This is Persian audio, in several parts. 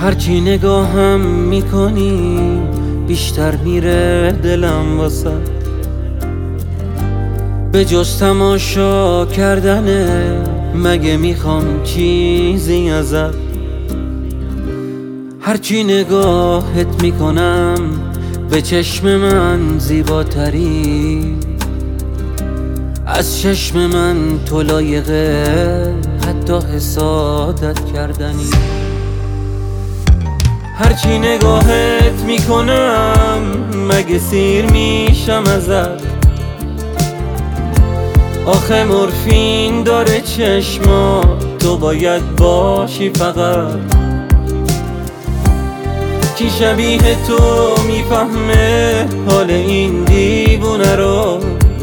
هرچی نگاهم میکنی بیشتر میره دلم واسه، به جز تماشا کردنه مگه میخوام چیزی ازت. هرچی نگاهت میکنم به چشم من زیباتری، از چشم من تو لایقه حتی حسادت کردنی. هرچی نگاهت میکنم مگه سیر میشم ازت، آخه مورفین داره چشما تو باید باشی فقط. کی شبیه تو میفهمه حال این دیوونه رو،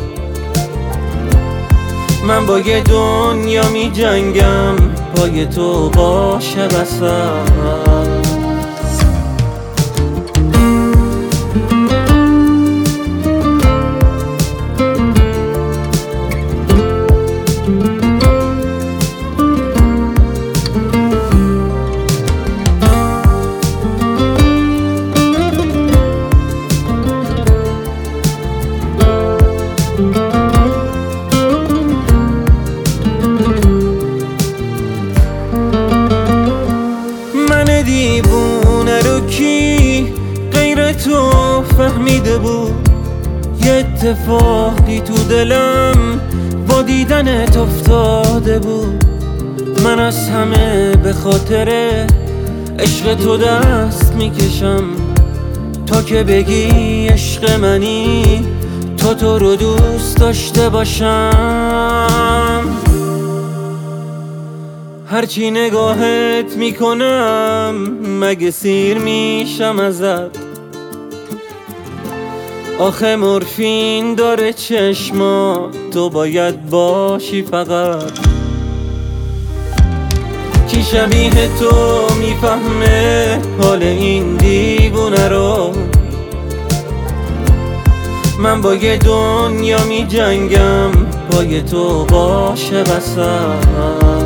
من با یه دنیا میجنگم پای تو باشه وسط. دیوونه رو کی غیر تو فهمیده بود؟ یه اتفاقی تو دلم با دیدنت افتاده بود. من از همه به خاطر عشق تو دست میکشم، تا که بگی عشق منی تو رو دوست داشته باشم. هرچی نگاهت میکنم مگه سیر میشم ازت، آخه مورفین داره چشما تو باید باشی فقط. کی شبیه تو میفهمه حال این دیوونه رو، من با یه دنیا میجنگم پای تو باشه وسط.